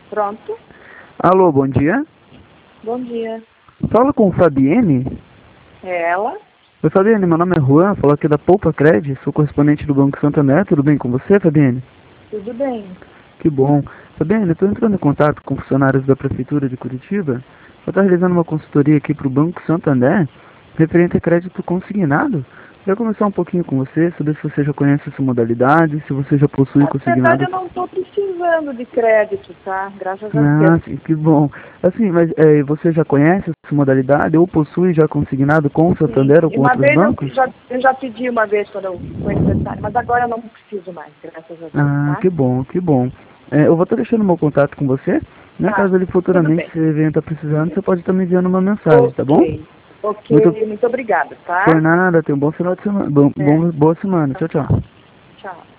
Pronto. Alô, bom dia. Bom dia. Fala com Fabienne. É ela? Oi, Fabienne, meu nome é Juan, falo aqui da Poupa Cred, sou correspondente do Banco Santander. Tudo bem com você, Fabienne? Tudo bem. Que bom. Fabienne, estou entrando em contato com funcionários da Prefeitura de Curitiba. Eu estou realizando uma consultoria aqui para o Banco Santander, referente a crédito consignado. Queria conversar um pouquinho com você, saber se você já conhece essa modalidade, se você já possui Na verdade, consignado. eu não estou precisando de crédito, tá? Graças a Ah, Deus. sim, que bom. Assim, mas você já conhece essa modalidade ou possui já consignado com o Sim. Santander ou E com uma outros vez bancos? eu já pedi uma vez quando foi necessário, mas agora eu não preciso mais, graças a Deus, Ah, tá? que bom, que bom. Eu vou estar deixando meu contato com você, né? Tá. Caso ele Tudo futuramente bem. você venha estar precisando, você pode estar me enviando uma mensagem, tá bom? Ok. Muito Ok. Muito obrigada, por tá? nada, tenha um bom final de semana, É. boa semana. Tchau, Tchau. tchau. Tchau.